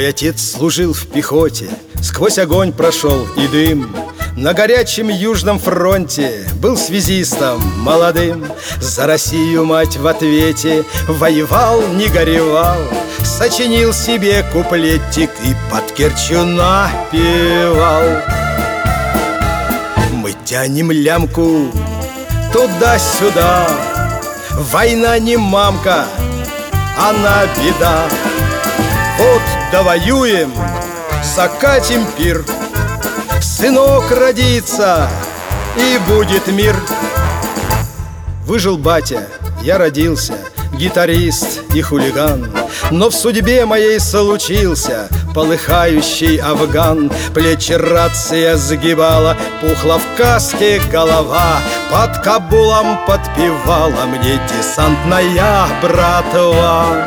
Мой отец служил в пехоте, сквозь огонь прошел и дым. На горячем Южном фронте был связистом молодым. За Россию мать в ответе воевал, не горевал. Сочинил себе куплетик и под Керчью напевал. Мы тянем лямку туда-сюда. Война не мамка, она беда. Вот довоюем, закатим пир. Сынок родится, и будет мир. Выжил батя, я родился, гитарист и хулиган. Но в судьбе моей случился полыхающий афган. Плечи рация сгибала, пухла в каске голова. Под Кабулом подпевала мне десантная братва.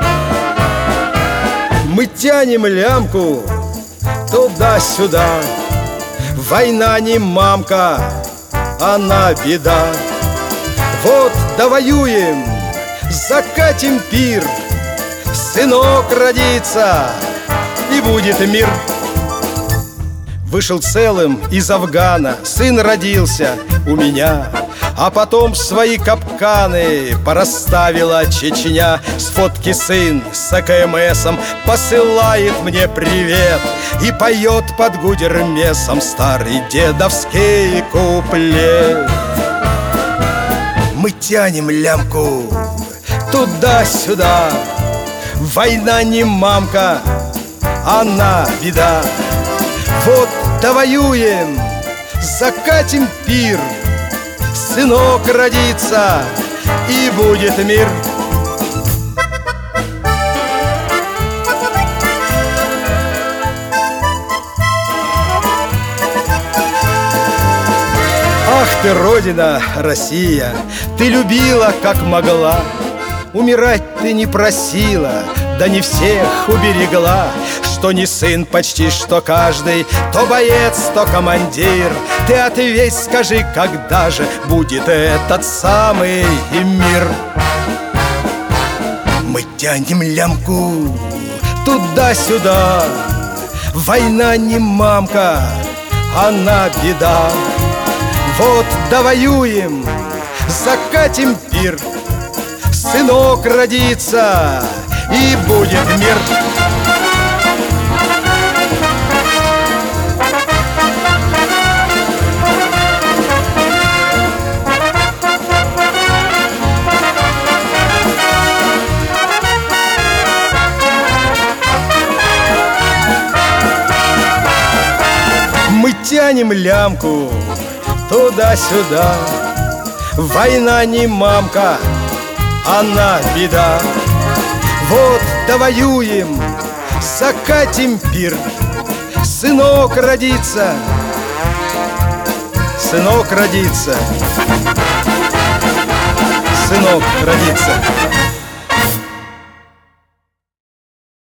Мы тянем лямку туда-сюда. Война не мамка, она беда. Вот довоюем, закатим пир. Сынок родится, и будет мир. Вышел целым из Афгана, сын родился у меня. А потом свои капканы порасставила Чечня. С фотки сын с АКМСом посылает мне привет и поет под гудермесом старый дедовский куплет. Мы тянем лямку туда-сюда. Война не мамка, она беда. Вот довоюем, закатим пир. Сынок родится, и будет мир. Ах ты, Родина, Россия, ты любила, как могла. Умирать ты не просила, да не всех уберегла. Что не сын почти, что каждый, то боец, то командир. Ты ответь, скажи, когда же будет этот самый мир? Мы тянем лямку туда-сюда. Война не мамка, она беда. Вот довоюем, закатим пир. Сынок родится, и будет мир. Мы тянем лямку туда-сюда. Война не мамка, она беда. Вот довоюем, закатим пир. Сынок родится, сынок родится, сынок родится.